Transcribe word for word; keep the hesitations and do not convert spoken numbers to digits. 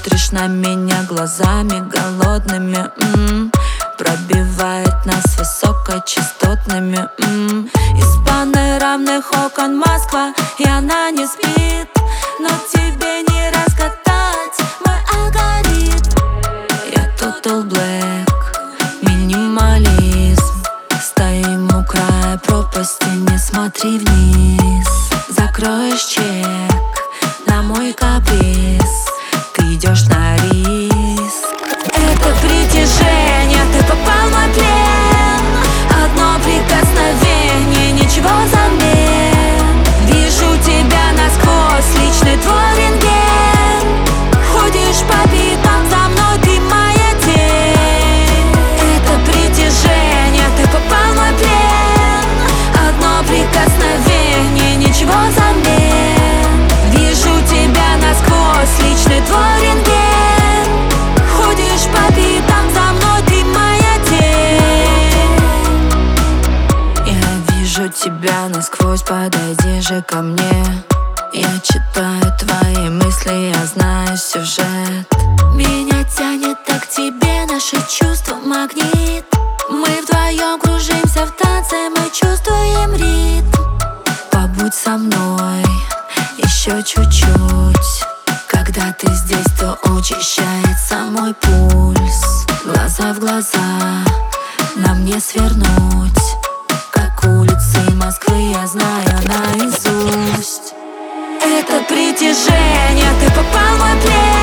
Смотришь на меня глазами голодными, м-м. Пробивает нас высокочастотными, м-м. Из панорамных окон Москва, и она не спит. Но тебе не разгадать мой алгоритм. Я Total Black, минимализм. Стоим у края пропасти, не смотри вниз. Закроешь чек на мой каприз, ты идешь на риск. Это притяжение, ты попал в мой плен. Одно прикосновение, ничего взамен. Вижу тебя насквозь, личный твой рентген. Ходишь по пятам за мной, ты моя тень. Это притяжение, ты попал в мой плен. Одно прикосновение, ничего взамен. Вижу тебя насквозь, личный твой рентген. Ходишь по пятам за мной, ты моя тень. Я вижу тебя насквозь, подойди же ко мне. Я читаю твои мысли, я знаю сюжет. Меня тянет так к тебе, наши чувства магнит. Мы вдвоем кружимся в танце, мы чувствуем ритм. Побудь со мной еще чуть-чуть. Когда ты здесь, то учащается мой пульс. Глаза в глаза, нам не свернуть. Как улицы Москвы я знаю наизусть. Это притяжение, ты попал в мой плен.